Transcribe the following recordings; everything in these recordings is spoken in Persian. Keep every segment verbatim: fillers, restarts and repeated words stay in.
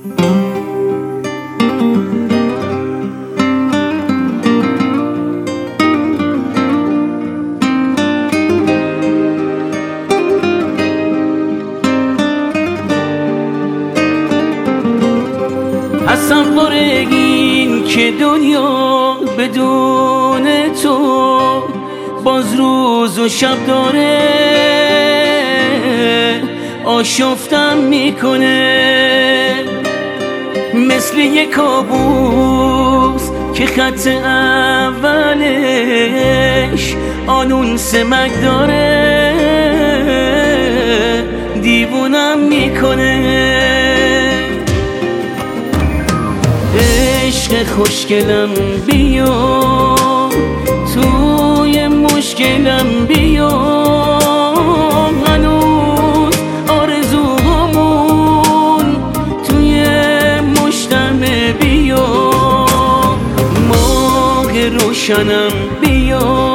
تصور این که دنیا بدون تو باز روز و شب داره آشفتم میکنه، مثل یک کابوس که خط اولش آنون سمک داره دیوونم میکنه. عشق خوشگلم بیا توی مشکلم بیا، هنوز آرزوهامون توی مشتمه بیا، ماه روشنم بیا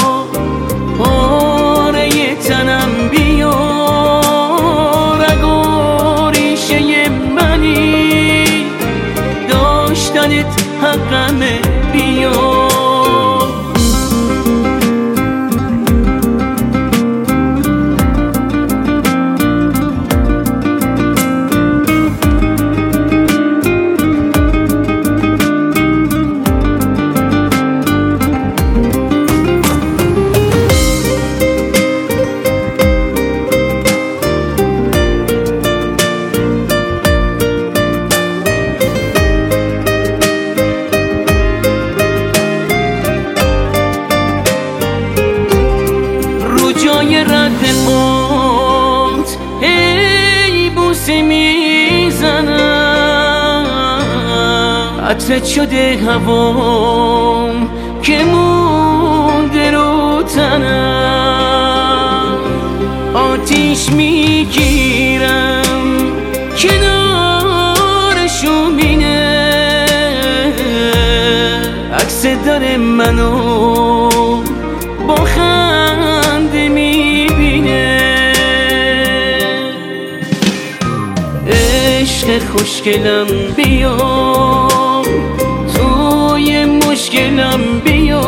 پاره تنم بیا، رگ و ریشه منی داشتنت حقمه بیا. رد پات ای بوسه میزنم، عطرت شده هوام که مونده رو تنم، آتیش میگیرم کنار شومینه، عکس داره منو با خنده میبینه. عشق خوشگلم بیا توی مشکلم بیا،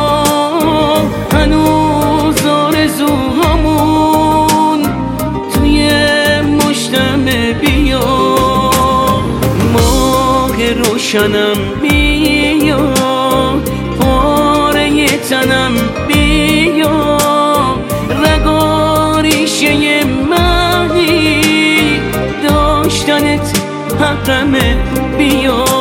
هنوز آرزوهامون توی مشتمه بیا، ماه روشنم بیا پاره تنم بیا، رگ و ریشه منی داشتنت حقمه بیا.